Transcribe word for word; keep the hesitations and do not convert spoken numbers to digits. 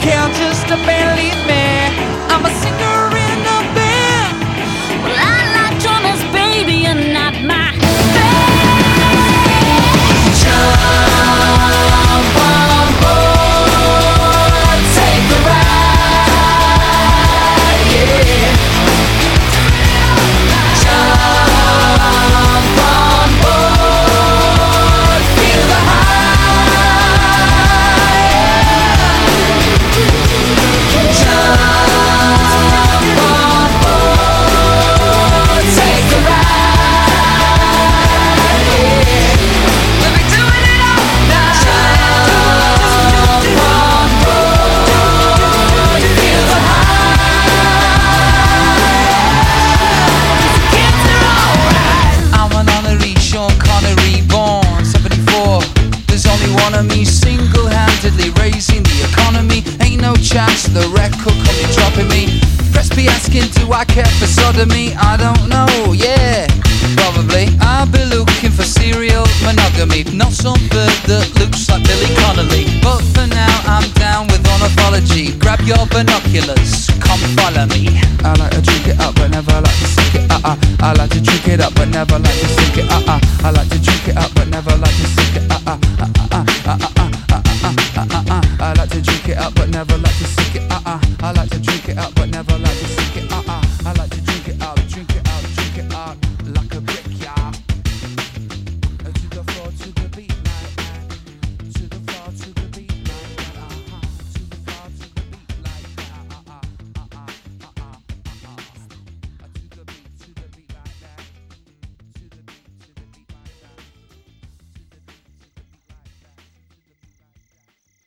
care just to barely me. I'm a singer in a band. Well, I like drummers, baby, and not my band. Jump on board, take a ride, yeah. Jump on board, feel the high. Jump on board, take a ride, yeah. We'll be doing it all night. Jump on board, feel the high. Kids are alright. I'm an honorary Sean Connery, born seventy-four. There's only one of me, single-handedly raising the economy. Ain't no chance the record company dropping me. Press be asking, do I care for sodomy? I don't know, yeah, probably. I'll be looking for serial monogamy, not some bird that looks like Billy Connolly. But for now, I'm down with ornithology. Grab your binoculars, come follow me. I like to drink it up, but never like to sink it. Uh uh. I like to drink it up, but never like to sink it. Uh uh. I like to drink